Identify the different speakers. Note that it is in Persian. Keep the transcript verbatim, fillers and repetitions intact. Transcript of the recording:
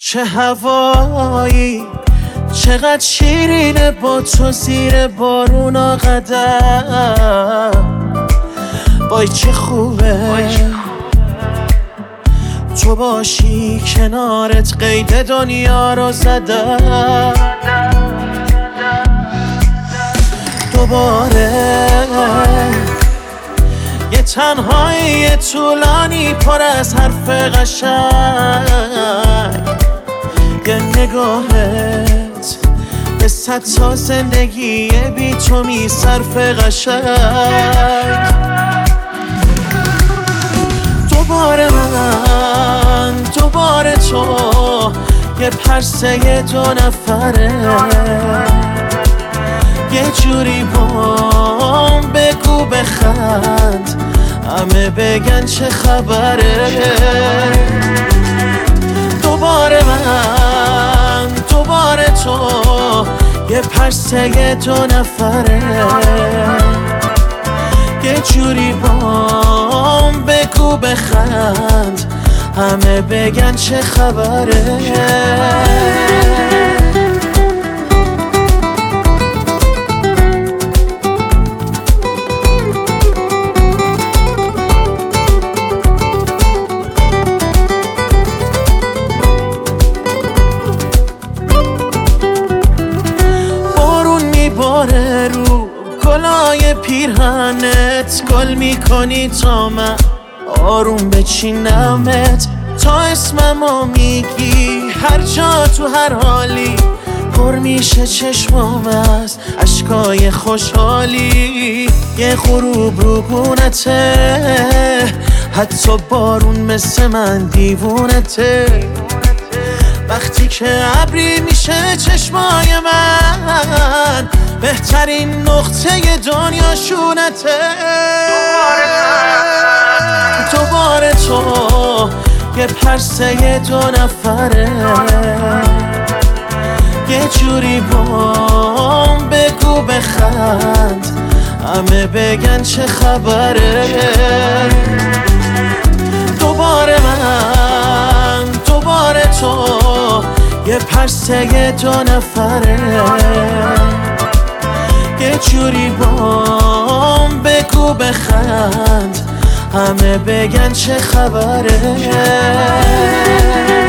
Speaker 1: چه هوایی چقدر شیرینه با تو زیر بارون قدم. وای چه خوبه تو باشی کنارت، قید دنیا رو زدم. دوباره یه تنهایی طولانی پر از حرف قشنگ، یه نگاهت به صد تا زندگی بی تو می صرف قشنگ. دوباره من دوباره تو، یه پرسه دو نفره، یه جوری بام بگو بخند همه بگن چه خبره. دوباره من دوباره تو، یه پرسه دو نفره، یه جوری بام بگو بخند همه بگن چه خبره. باره رو گلای پیرهنت، گل میکنی تا من آروم بچینمت، تا اسممو میگی هر جا تو هر حالی، پر میشه چشمام از اشکای خوشحالی. یه غروب رو گونته، حتی بارون مثل من دیوونته، وقتی که ابری میشه چشمای من، بهترین نقطه دنیا شونته. دوباره تو، یه پرسه دو نفره، یه جوری بام بگو بخند همه بگن چه خبره. دوباره من دوباره تو، یه پرسه دو نفره، یه جوری بام بگو بخند همه بگن چه خبره.